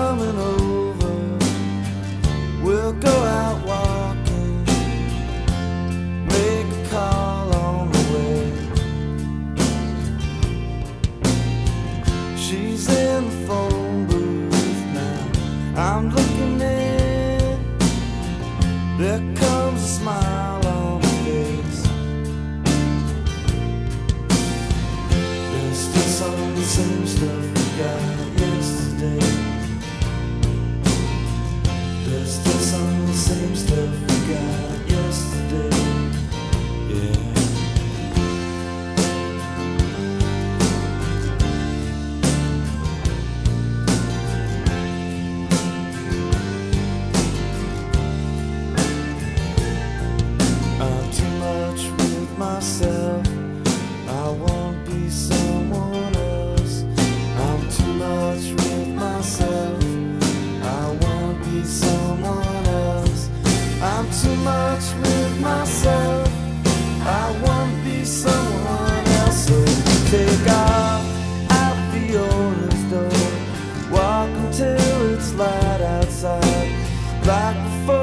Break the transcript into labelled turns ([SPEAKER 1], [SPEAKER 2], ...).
[SPEAKER 1] coming over. We'll go out walking, make a call on the way. She's in the phone booth now, I'm looking in. There comes a smile on her face. There's still some of the same stuff we got yesterday. There's still some of the same stuff we got yesterday. Yeah. I'm too much with myself, I won't be someone else. I'm too much with myself, I won't be someone else. I'm too much with myself, I won't be someone else. So take off out the owner's door, walk until it's light outside, like before.